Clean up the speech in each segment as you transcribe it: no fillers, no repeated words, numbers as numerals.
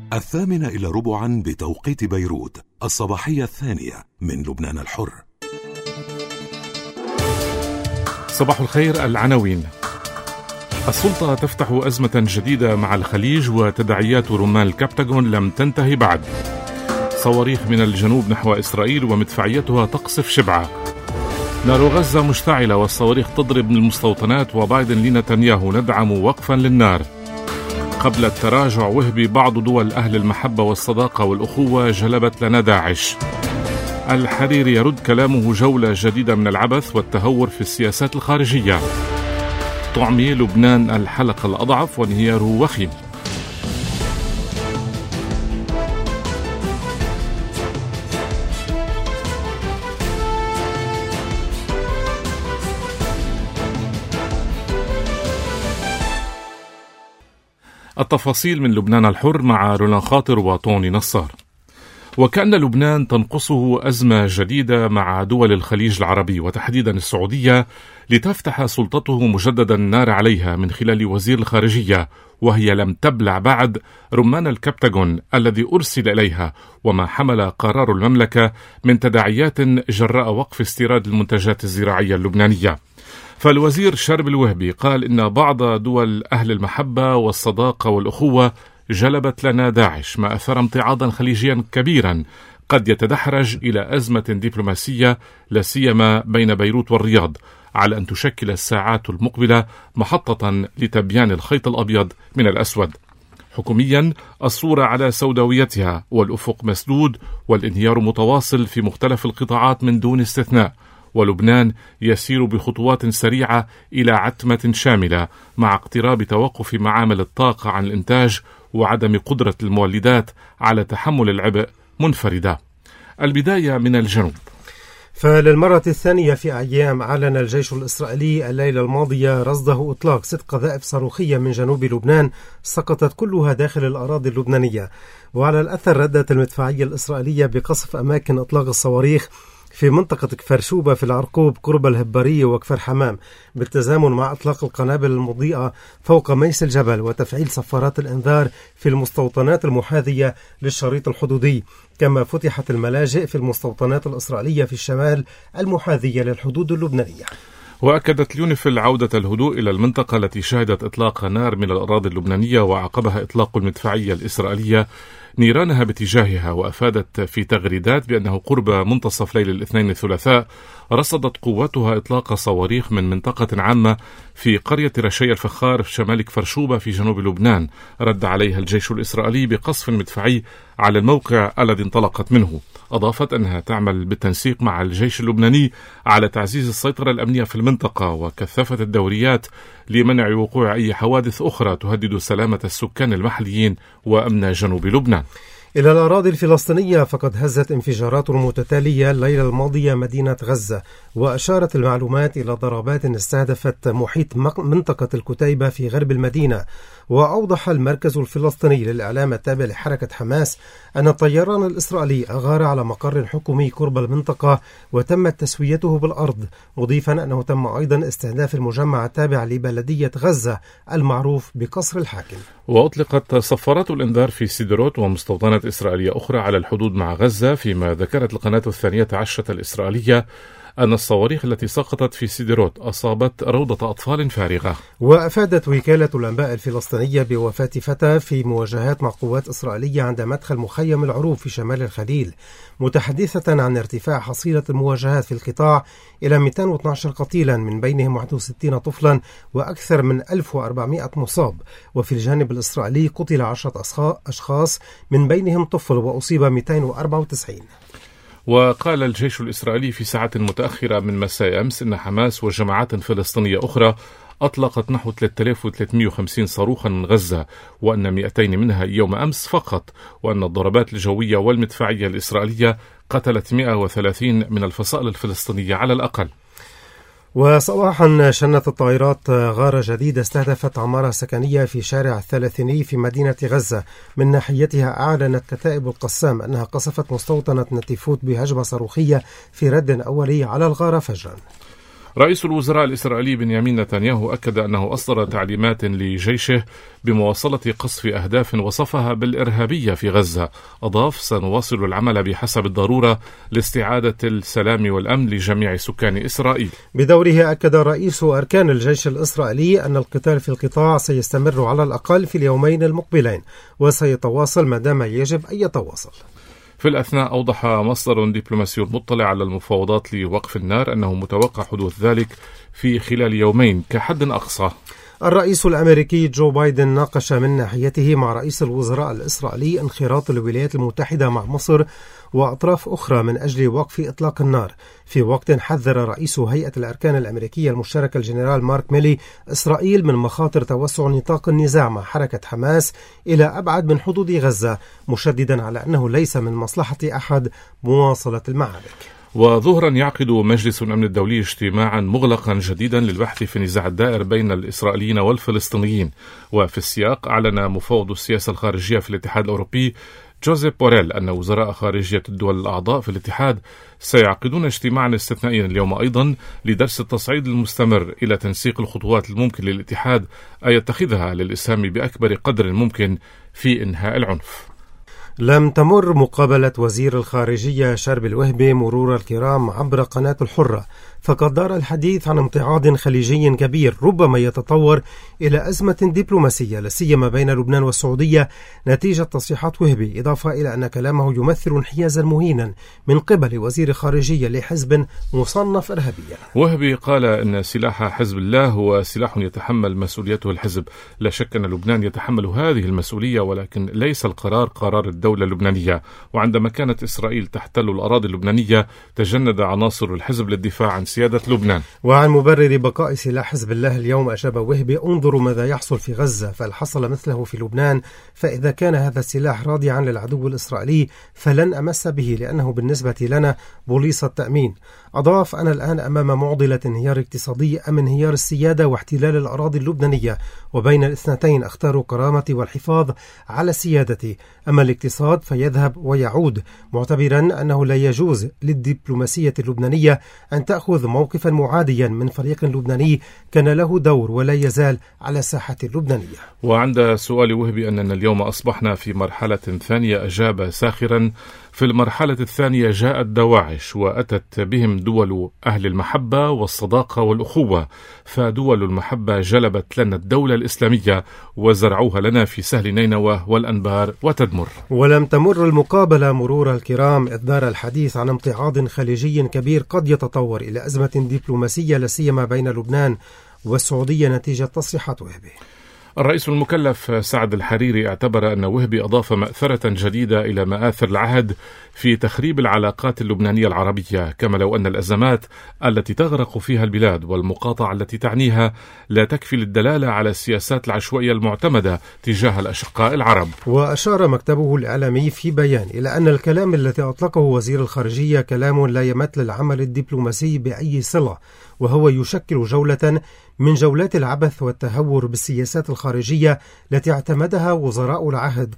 8:45 بتوقيت بيروت، الصباحية الثانية من لبنان الحر. صباح الخير. العناوين: السلطة تفتح أزمة جديدة مع الخليج، وتداعيات رمان الكبتاغون لم تنتهي بعد. صواريخ من الجنوب نحو إسرائيل ومدفعيتها تقصف شبعة. نار غزة مشتعلة والصواريخ تضرب المستوطنات، وبايدن لنتنياهو: ندعم وقفا للنار. قبل التراجع وهبي: بعض دول أهل المحبة والصداقة والأخوة جلبت لنا داعش. الحريري يرد كلامه: جولة جديدة من العبث والتهور في السياسات الخارجية. تعمي لبنان الحلقة الأضعف وانهياره وخيم. التفاصيل من لبنان الحر مع رولان خاطر وطوني نصار. وكأن لبنان تنقصه أزمة جديدة مع دول الخليج العربي وتحديدا السعودية، لتفتح سلطته مجددا النار عليها من خلال وزير الخارجية، وهي لم تبلع بعد رمان الكبتاغون الذي أرسل إليها، وما حمل قرار المملكة من تداعيات جراء وقف استيراد المنتجات الزراعية اللبنانية. فالوزير شرب الوهبي قال إن بعض دول أهل المحبة والصداقة والأخوة جلبت لنا داعش، ما أثار امتعاضا خليجيا كبيرا قد يتدحرج إلى أزمة دبلوماسية لا سيما بين بيروت والرياض، على أن تشكل الساعات المقبلة محطة لتبيان الخيط الأبيض من الأسود. حكوميا الصورة على سوداويتها، والأفق مسدود، والانهيار متواصل في مختلف القطاعات من دون استثناء، ولبنان يسير بخطوات سريعة إلى عتمة شاملة مع اقتراب توقف معامل الطاقة عن الإنتاج وعدم قدرة المولدات على تحمل العبء منفردة. البداية من الجنوب. فللمرة الثانية في أيام أعلن الجيش الإسرائيلي الليلة الماضية رصده إطلاق 6 قذائف صاروخية من جنوب لبنان سقطت كلها داخل الأراضي اللبنانية. وعلى الأثر ردت المدفعية الإسرائيلية بقصف أماكن إطلاق الصواريخ في منطقة كفر شوبة في العرقوب قرب الهبارية وكفر حمام، بالتزامن مع إطلاق القنابل المضيئة فوق ميس الجبل وتفعيل صفارات الإنذار في المستوطنات المحاذية للشريط الحدودي. كما فتحت الملاجئ في المستوطنات الإسرائيلية في الشمال المحاذية للحدود اللبنانية. وأكدت اليونيفيل عودة الهدوء إلى المنطقة التي شهدت إطلاق نار من الأراضي اللبنانية، وعقبها إطلاق المدفعية الإسرائيلية نيرانها باتجاهها. وأفادت في تغريدات بأنه قرب منتصف ليل الاثنين الثلاثاء رصدت قواتها إطلاق صواريخ من منطقة عامة في قرية رشي الفخار في شمال كفر شوبة في جنوب لبنان، رد عليها الجيش الإسرائيلي بقصف مدفعي على الموقع الذي انطلقت منه. أضافت أنها تعمل بالتنسيق مع الجيش اللبناني على تعزيز السيطرة الأمنية في المنطقة، وكثفت الدوريات لمنع وقوع أي حوادث أخرى تهدد سلامة السكان المحليين وأمن جنوب لبنان. إلى الأراضي الفلسطينية، فقد هزت انفجارات متتالية الليلة الماضية مدينة غزة، وأشارت المعلومات إلى ضربات استهدفت محيط منطقة الكتيبة في غرب المدينة. وأوضح المركز الفلسطيني للإعلام التابع لحركة حماس أن الطيران الإسرائيلي أغار على مقر حكومي قرب المنطقة وتمت تسويته بالأرض، مضيفا أنه تم أيضا استهداف المجمع التابع لبلدية غزة المعروف بقصر الحاكم. وأطلقت صفارات الإنذار في سيدروت ومستوطنات إسرائيلية أخرى على الحدود مع غزة، فيما ذكرت القناة 12 الإسرائيلية أن الصواريخ التي سقطت في سيدروت أصابت روضة أطفال فارغة. وأفادت وكالة الأنباء الفلسطينية بوفاة فتى في مواجهات مع قوات إسرائيلية عند مدخل مخيم العروب في شمال الخليل، متحدثة عن ارتفاع حصيلة المواجهات في القطاع إلى 212 قتيلا، من بينهم 61 طفلا وأكثر من 1400 مصاب. وفي الجانب الإسرائيلي قتل 10 أشخاص من بينهم طفل، وأصيب 294. وقال الجيش الإسرائيلي في ساعة متأخرة من مساء أمس إن حماس وجماعات فلسطينية أخرى أطلقت نحو 3350 صاروخا من غزة، وأن 200 منها يوم أمس فقط، وأن الضربات الجوية والمدفعية الإسرائيلية قتلت 130 من الفصائل الفلسطينية على الأقل. وصباحا شنت الطائرات غارة جديدة استهدفت عمارة سكنية في شارع الثلاثيني في مدينة غزة. من ناحيتها أعلنت كتائب القسام أنها قصفت مستوطنة نتيفوت بهجمة صاروخية في رد أولي على الغارة فجرا. رئيس الوزراء الإسرائيلي بنيامين نتنياهو أكد أنه أصدر تعليمات لجيشه بمواصلة قصف أهداف وصفها بالإرهابية في غزة. أضاف: سنواصل العمل بحسب الضرورة لاستعادة السلام والأمن لجميع سكان إسرائيل. بدوره أكد رئيس أركان الجيش الإسرائيلي أن القتال في القطاع سيستمر على الأقل في اليومين المقبلين، وسيتواصل ما دام يجب أن يتواصل. في الأثناء أوضح مصدر دبلوماسي مطلع على المفاوضات لوقف النار أنه متوقع حدوث ذلك في خلال يومين كحد أقصى. الرئيس الأمريكي جو بايدن ناقش من ناحيته مع رئيس الوزراء الإسرائيلي انخراط الولايات المتحدة مع مصر وأطراف أخرى من أجل وقف إطلاق النار، في وقت حذر رئيس هيئة الأركان الأمريكية المشتركة الجنرال مارك ميلي إسرائيل من مخاطر توسع نطاق النزاع مع حركة حماس إلى أبعد من حدود غزة، مشددا على أنه ليس من مصلحة أحد مواصلة المعارك. وظهرا يعقد مجلس الأمن الدولي اجتماعا مغلقا جديدا للبحث في النزاع الدائر بين الإسرائيليين والفلسطينيين. وفي السياق أعلن مفوض السياسة الخارجية في الاتحاد الأوروبي جوزيف بوريل أن وزراء خارجية الدول الأعضاء في الاتحاد سيعقدون اجتماعا استثنائيا اليوم أيضا لدرس التصعيد المستمر إلى تنسيق الخطوات الممكن للاتحاد أن يتخذها للإسهام بأكبر قدر ممكن في إنهاء العنف. لم تمر مقابلة وزير الخارجية شرب الوهبي مرور الكرام عبر قناة الحرة، فقد دار الحديث عن امتعاض خليجي كبير ربما يتطور إلى أزمة دبلوماسية لا سيما بين لبنان والسعودية نتيجة تصريحات وهبي، إضافة إلى أن كلامه يمثل انحيازا مهينا من قبل وزير خارجية لحزب مصنف إرهابيا. وهبي قال أن سلاح حزب الله هو سلاح يتحمل مسؤوليته الحزب. لا شك أن لبنان يتحمل هذه المسؤولية، ولكن ليس القرار قرار الدولة اللبنانية. وعندما كانت إسرائيل تحتل الأراضي اللبنانية تجند عناصر الحزب للدفاع عن سيادة لبنان. وعن مبرر بقاء سلاح حزب الله اليوم أجاب وهبي: انظروا ماذا يحصل في غزة، فهل حصل مثله في لبنان؟ فإذا كان هذا السلاح رادعا للعدو الإسرائيلي فلن أمس به، لأنه بالنسبة لنا بوليصة تأمين. أضاف: أنا الآن أمام معضلة انهيار اقتصادي أم انهيار السيادة واحتلال الأراضي اللبنانية، وبين الاثنتين أختار كرامتي والحفاظ على سيادتي، أما الاقتصاد فيذهب ويعود، معتبرا أنه لا يجوز للدبلوماسية اللبنانية أن تأخذ موقفا معاديا من فريق لبناني كان له دور ولا يزال على الساحة اللبنانية. وعند سؤال وهبي أننا اليوم أصبحنا في مرحلة ثانية أجاب ساخرا: في المرحلة الثانية جاءت دواعش وأتت بهم دول أهل المحبة والصداقة والأخوة، فدول المحبة جلبت لنا الدولة الإسلامية وزرعوها لنا في سهل نينوى والأنبار وتدمر. ولم تمر المقابلة مرور الكرام إذ دار الحديث عن امتعاض خليجي كبير قد يتطور إلى أزمة دبلوماسية لا سيما بين لبنان والسعودية نتيجة تصريحات وهبي. الرئيس المكلف سعد الحريري اعتبر أن وهبي أضاف مأثرة جديدة إلى مآثر العهد في تخريب العلاقات اللبنانية العربية، كما لو أن الأزمات التي تغرق فيها البلاد والمقاطعة التي تعنيها لا تكفي للدلالة على السياسات العشوائية المعتمدة تجاه الأشقاء العرب. وأشار مكتبه الإعلامي في بيان إلى أن الكلام الذي أطلقه وزير الخارجية كلام لا يمت للعمل الدبلوماسي بأي صلة، وهو يشكل جولة من جولات العبث والتهور بالسياسات الخارجية التي اعتمدها وزراء العهد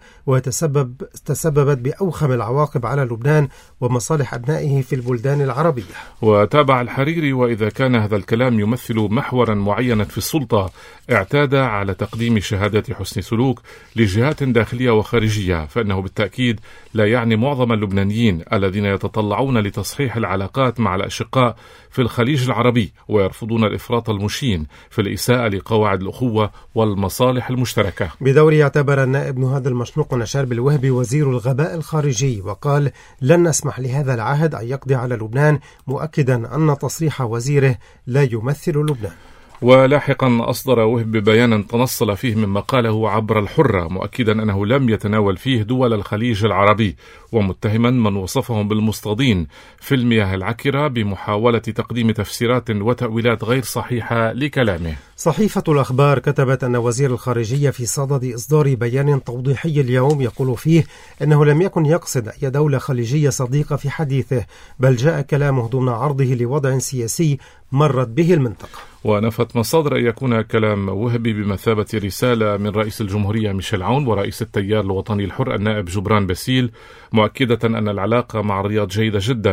وتسببت بأوخم العواقب على لبنان ومصالح أبنائه في البلدان العربية. وتابع الحريري: وإذا كان هذا الكلام يمثل محورا معينا في السلطة اعتاد على تقديم شهادات حسن سلوك لجهات داخلية وخارجية، فإنه بالتأكيد لا يعني معظم اللبنانيين الذين يتطلعون لتصحيح العلاقات مع الأشقاء في الخليج العربي ويرفضون الإفراط المشين في الإساءة لقواعد الأخوة والمصالح المشتركة. بدوره اعتبر النائب نهاد المشنوق نشار بالوهبي وزير الغباء الخارجي، وقال: لن نسمح لهذا العهد أن يقضي على لبنان، مؤكدا أن تصريح وزيره لا يمثل لبنان. ولاحقا أصدر وهبي بيانا تنصل فيه مما قاله عبر الحرة، مؤكدا أنه لم يتناول فيه دول الخليج العربي، ومتهما من وصفهم بالمصطادين في المياه العكرة بمحاولة تقديم تفسيرات وتأويلات غير صحيحة لكلامه. صحيفة الأخبار كتبت أن وزير الخارجية في صدد إصدار بيان توضيحي اليوم يقول فيه أنه لم يكن يقصد أي دولة خليجية صديقة في حديثه، بل جاء كلامه ضمن عرضه لوضع سياسي مرت به المنطقة. ونفت مصادر أن يكون كلام وهبي بمثابة رسالة من رئيس الجمهورية ميشيل عون ورئيس التيار الوطني الحر النائب جبران باسيل، مؤكدة أن العلاقة مع الرياض جيدة جدا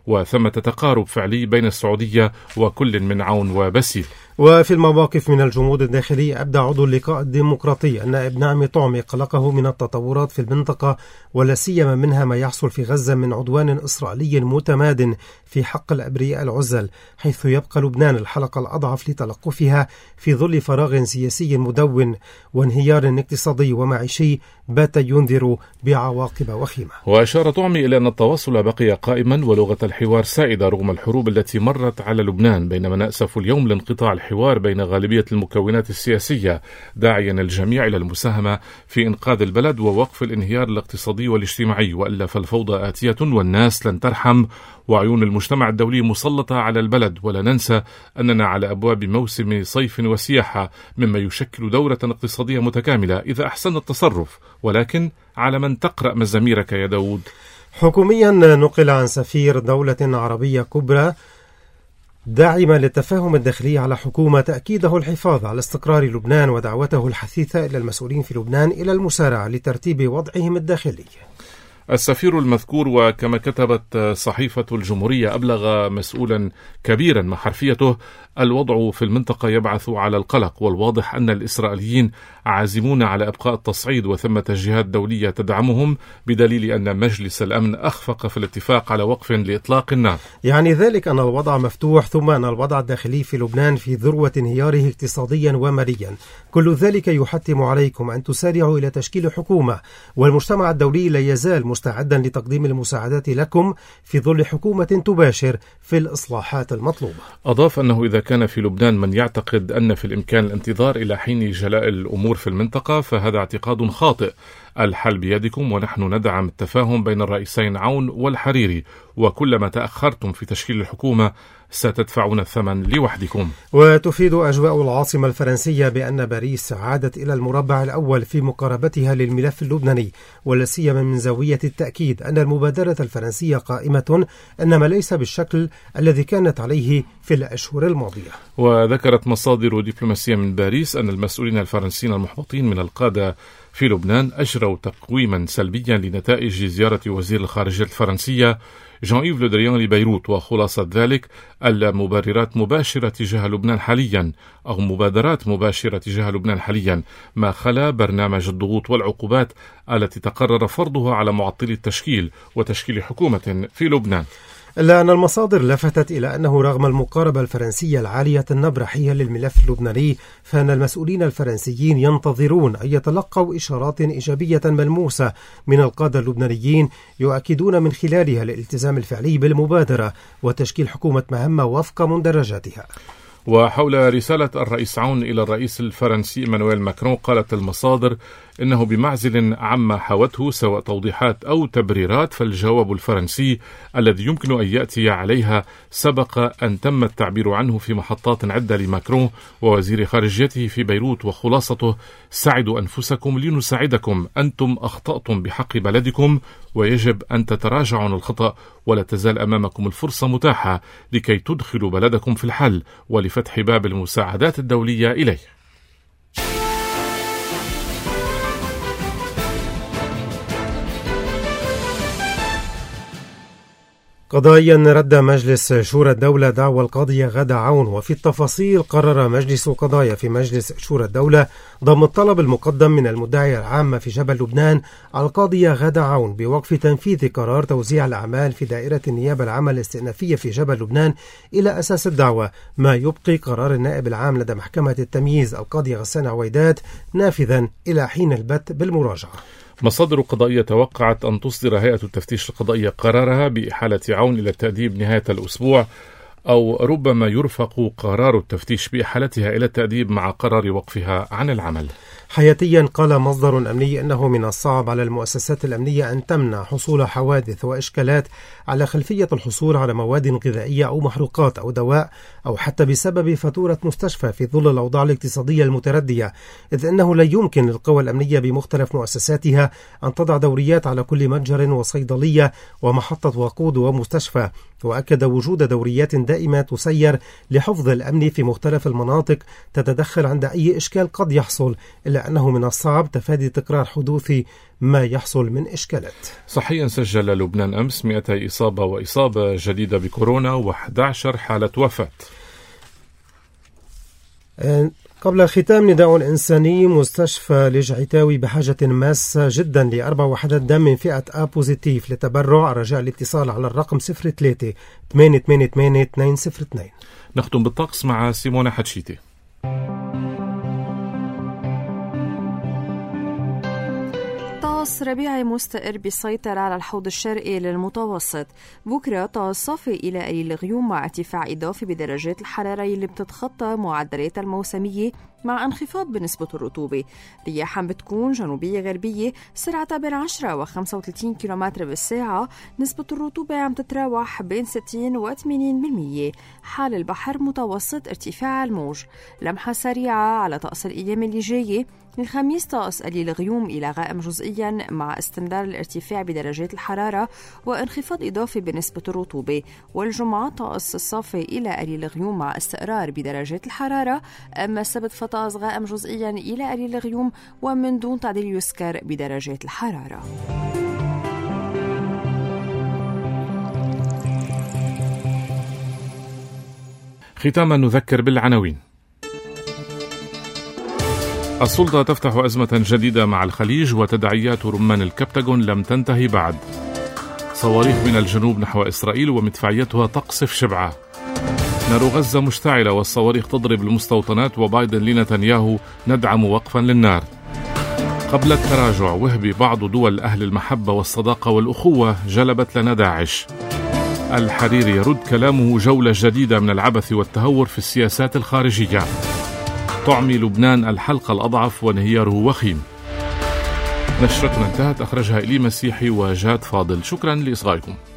وثمة تقارب فعلي بين السعودية وكل من عون وبسيل. وفي المواقف من الجمود الداخلي أبدى عضو اللقاء الديمقراطي النائب نعمي طعمي قلقه من التطورات في المنطقة ولا سيما منها ما يحصل في غزة من عدوان إسرائيلي متماد في حق الأبرياء العزل، حيث يبقى لبنان الحلقة الأضعف لتلقفها في ظل فراغ سياسي مدون وانهيار اقتصادي ومعيشي بات ينذر بعواقب وخيمة. وأشار طعمي إلى أن التواصل بقي قائما ولغة الحوار سائدة رغم الحروب التي مرت على لبنان، بينما نأسف اليوم لانقطاع الحوار بين غالبية المكونات السياسية، داعيا الجميع إلى المساهمة في إنقاذ البلد ووقف الانهيار الاقتصادي والاجتماعي، وإلا فالفوضى آتية والناس لن ترحم وعيون المجتمع الدولي مسلطة على البلد. ولا ننسى أننا على أبواب موسم صيف وسياحة مما يشكل دورة اقتصادية متكاملة إذا أحسن التصرف، ولكن على من تقرأ مزاميرك يا داود. حكوميا نقل عن سفير دولة عربية كبرى داعمة للتفاهم الداخلي على حكومة تأكيده الحفاظ على استقرار لبنان ودعوته الحثيثة إلى المسؤولين في لبنان إلى المسارعة لترتيب وضعهم الداخلي. السفير المذكور وكما كتبت صحيفة الجمهورية أبلغ مسؤولا كبيرا مع حرفيته الوضع في المنطقة يبعث على القلق، والواضح أن الإسرائيليين عازمون على إبقاء التصعيد وثمة جهات دولية تدعمهم، بدليل أن مجلس الأمن أخفق في الاتفاق على وقف لإطلاق النار. يعني ذلك أن الوضع مفتوح، ثم أن الوضع الداخلي في لبنان في ذروة انهياره اقتصاديا وماليا. كل ذلك يحتم عليكم أن تسارعوا إلى تشكيل حكومة، والمجتمع الدولي لا يزال مستعدا لتقديم المساعدات لكم في ظل حكومة تباشر في الإصلاحات المطلوبة. أضاف أنه إذا كان في لبنان من يعتقد أن في الإمكان الانتظار إلى حين جلاء الأمور في المنطقة فهذا اعتقاد خاطئ. الحل بيدكم، ونحن ندعم التفاهم بين الرئيسين عون والحريري، وكلما تأخرتم في تشكيل الحكومة ستدفعون الثمن لوحدكم. وتفيد أجواء العاصمة الفرنسية بأن باريس عادت إلى المربع الأول في مقاربتها للملف اللبناني، ولا سيما من زاوية التأكيد أن المبادرة الفرنسية قائمة، إنما ليس بالشكل الذي كانت عليه في الأشهر الماضية. وذكرت مصادر دبلوماسية من باريس أن المسؤولين الفرنسيين المحبطين من القادة في لبنان أجروا تقويما سلبيا لنتائج زيارة وزير الخارجية الفرنسية جان إيف لو دريان لبيروت، وخلاصة ذلك المبررات مباشرة تجاه لبنان حاليا أو مبادرات مباشرة تجاه لبنان حاليا، ما خلا برنامج الضغوط والعقوبات التي تقرر فرضها على معطلي التشكيل وتشكيل حكومة في لبنان. إلا أن المصادر لفتت إلى أنه رغم المقاربة الفرنسية العالية النبرحية للملف اللبناني، فإن المسؤولين الفرنسيين ينتظرون أن يتلقوا إشارات إيجابية ملموسة من القادة اللبنانيين يؤكدون من خلالها الالتزام الفعلي بالمبادرة وتشكيل حكومة مهمة وفق مندرجاتها. وحول رسالة الرئيس عون إلى الرئيس الفرنسي إيمانويل ماكرون، قالت المصادر إنه بمعزل عما حوته سواء توضيحات أو تبريرات، فالجواب الفرنسي الذي يمكن أن يأتي عليها سبق أن تم التعبير عنه في محطات عدة لماكرون ووزير خارجيته في بيروت، وخلاصته: ساعدوا أنفسكم لنساعدكم، أنتم أخطأتم بحق بلدكم ويجب أن تتراجعوا عن الخطأ، ولا تزال أمامكم الفرصة متاحة لكي تدخلوا بلدكم في الحل ولفتح باب المساعدات الدولية إليه. قضائيا رد مجلس شورى الدولة دعوى القاضية غادة عون، وفي التفاصيل قرر مجلس قضايا في مجلس شورى الدولة ضم الطلب المقدم من المدعية العامة في جبل لبنان القاضية غادة عون بوقف تنفيذ قرار توزيع الأعمال في دائرة النيابة العامة الاستئنافية في جبل لبنان إلى أساس الدعوة، ما يبقي قرار النائب العام لدى محكمة التمييز القاضي غسان عويدات نافذا إلى حين البت بالمراجعة. مصادر قضائية توقعت أن تصدر هيئة التفتيش القضائية قرارها بإحالة عون إلى التأديب نهاية الأسبوع، أو ربما يرفق قرار التفتيش بإحالتها إلى التأديب مع قرار وقفها عن العمل. حياتيا قال مصدر أمني أنه من الصعب على المؤسسات الأمنية أن تمنع حصول حوادث وإشكالات على خلفية الحصول على مواد غذائية أو محروقات أو دواء، أو حتى بسبب فاتورة مستشفى في ظل الأوضاع الاقتصادية المتردية، إذ أنه لا يمكن للقوى الأمنية بمختلف مؤسساتها أن تضع دوريات على كل متجر وصيدلية ومحطة وقود ومستشفى. وأكد وجود دوريات دائمة تسير لحفظ الأمن في مختلف المناطق تتدخل عند أي إشكال قد يحصل، إلا إلا أنه من الصعب تفادي تكرار حدوث ما يحصل من إشكالات. صحيا سجل لبنان أمس 200 إصابة جديدة بكورونا و11 حالة وفاة. قبل الختام نداء إنساني. مستشفى لجعتاوي بحاجة ماسة جدا ل4 وحدات دم من فئة A بوزيتيف. لتبرع رجاء الاتصال على الرقم 03 888 202. نختم بالطقس مع سيمونة حتشيتي. طقس ربيعي مستقر بيسيطر على الحوض الشرقي للمتوسط. بكرة طقس صافي إلى قليل الغيوم مع ارتفاع إضافي بدرجات الحرارة اللي بتتخطى معدلات الموسمية مع انخفاض بنسبة الرطوبة. رياحا بتكون جنوبية غربية سرعتها بين 10 و 35 كيلومتر بالساعة. نسبة الرطوبة عم تتراوح بين 60 و 80%. حال البحر متوسط ارتفاع الموج. لمحة سريعة على طقس الأيام اللي جاية. الخميس طقس قليل غيوم إلى غائم جزئيا مع استمرار الارتفاع بدرجات الحرارة وانخفاض إضافي بنسبة الرطوبة. والجمعة طقس صافي إلى قليل غيوم مع استقرار بدرجات الحرارة. أما السبت فطقس غائم جزئيا إلى قليل غيوم ومن دون تعديل يسكر بدرجات الحرارة. ختاما نذكر بالعناوين. السلطة تفتح أزمة جديدة مع الخليج وتداعيات رمان الكبتاغون لم تنتهي بعد. صواريخ من الجنوب نحو إسرائيل ومدفعيتها تقصف شبعة. نار غزة مشتعلة والصواريخ تضرب المستوطنات وبايدن لنتنياهو ندعم وقفا للنار. قبل التراجع وهبي بعض دول أهل المحبة والصداقة والأخوة جلبت لنا داعش. الحريري يرد كلامه جولة جديدة من العبث والتهور في السياسات الخارجية. طعمي لبنان الحلقة الأضعف وانهياره وخيم. نشرتنا انتهت، أخرجها إلي مسيحي وجاد فاضل. شكرا لإصغائكم.